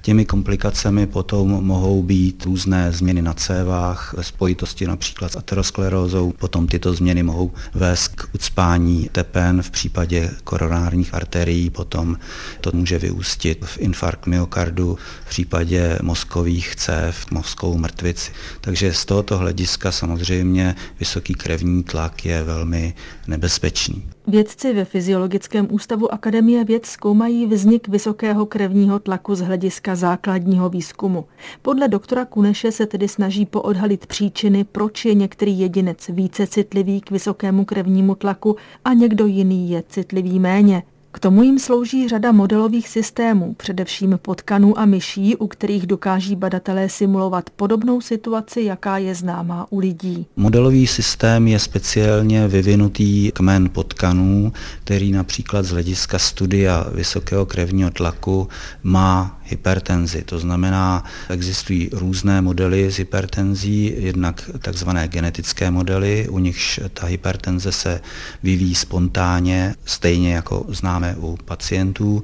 Těmi komplikacemi potom mohou být různé změny na cévách ve spojitosti například s aterosklerózou. Potom tyto změny mohou vést k ucpání tepen v případě koronárních arterií, potom to může vyústit v infarkt myokardu, v případě mozkových cév, mozkovou mrtvici. Takže z tohoto hlediska samozřejmě vysoký krevní tlak je velmi nebezpečný. Vědci ve Fyziologickém ústavu Akademie věd zkoumají vznik vysokého krevního tlaku z hlediska základního výzkumu. Podle doktora Kuneše se tedy snaží poodhalit příčiny, proč je některý jedinec více citlivý k vysokému krevnímu tlaku a někdo jiný je citlivý méně. K tomu jim slouží řada modelových systémů, především potkanů a myší, u kterých dokáží badatelé simulovat podobnou situaci, jaká je známá u lidí. Modelový systém je speciálně vyvinutý kmen potkanů, který například z hlediska studia vysokého krevního tlaku má hypertenzi. To znamená, existují různé modely s hypertenzí, jednak takzvané genetické modely, u nichž ta hypertenze se vyvíjí spontánně, stejně jako známe u pacientů,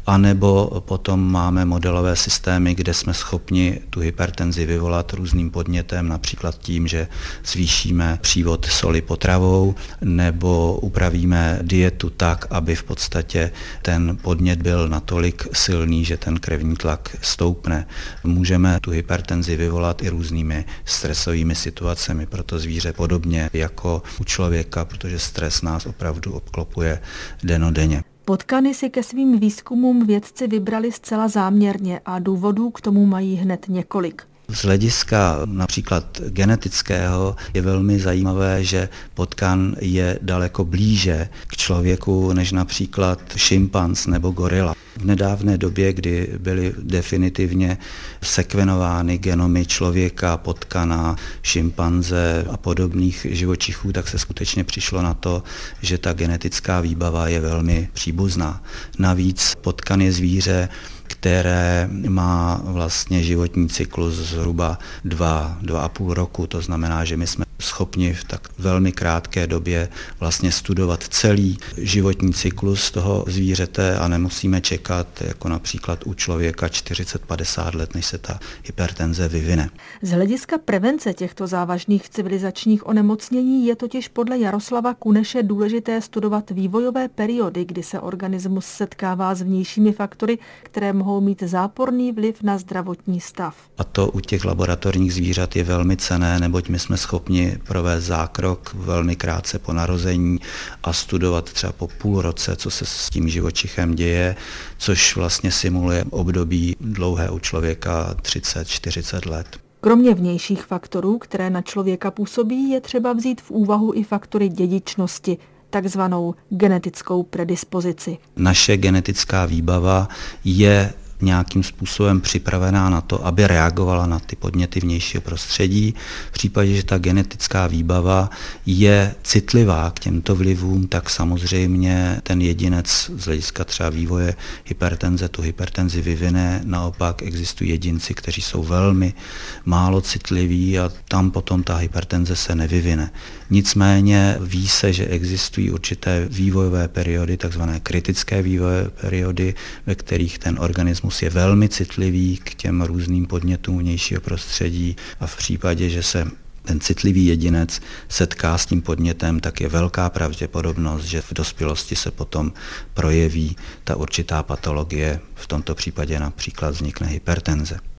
anebo potom máme modelové systémy, kde jsme schopni tu hypertenzi vyvolat různým podnětem, například tím, že zvýšíme přívod soli potravou nebo upravíme dietu tak, aby v podstatě ten podnět byl natolik silný, že ten krevní tlak stoupne. Můžeme tu hypertenzi vyvolat i různými stresovými situacemi pro to zvíře, podobně jako u člověka, protože stres nás opravdu obklopuje dennodenně. Potkany si ke svým výzkumům vědci vybrali zcela záměrně a důvodů k tomu mají hned několik. Z hlediska například genetického je velmi zajímavé, že potkan je daleko blíže k člověku než například šimpanz nebo gorila. V nedávné době, kdy byly definitivně sekvenovány genomy člověka, potkana, šimpanze a podobných živočichů, tak se skutečně přišlo na to, že ta genetická výbava je velmi příbuzná. Navíc potkan je zvíře, které má vlastně životní cyklus zhruba 2,5 roku. To znamená, že my jsme schopni v tak velmi krátké době vlastně studovat celý životní cyklus toho zvířete a nemusíme čekat, jako například u člověka 40-50 let, než se ta hypertenze vyvine. Z hlediska prevence těchto závažných civilizačních onemocnění je totiž podle Jaroslava Kuneše důležité studovat vývojové periody, kdy se organismus setkává s vnějšími faktory, které mohou mít záporný vliv na zdravotní stav. A to u těch laboratorních zvířat je velmi cenné, neboť my jsme schopni provést zákrok velmi krátce po narození a studovat třeba po půl roce, co se s tím živočichem děje, což vlastně simuluje období dlouhé u člověka 30-40 let. Kromě vnějších faktorů, které na člověka působí, je třeba vzít v úvahu i faktory dědičnosti, takzvanou genetickou predispozici. Naše genetická výbava je nějakým způsobem připravená na to, aby reagovala na ty podněty vnějšího prostředí. V případě, že ta genetická výbava je citlivá k těmto vlivům, tak samozřejmě ten jedinec z hlediska třeba vývoje hypertenze tu hypertenzi vyvine. Naopak existují jedinci, kteří jsou velmi málo citliví a tam potom ta hypertenze se nevyvine. Nicméně ví se, že existují určité vývojové periody, takzvané kritické vývojové periody, ve kterých ten organismus je velmi citlivý k těm různým podnětům vnějšího prostředí a v případě, že se ten citlivý jedinec setká s tím podnětem, tak je velká pravděpodobnost, že v dospělosti se potom projeví ta určitá patologie, v tomto případě například vznikne hypertenze.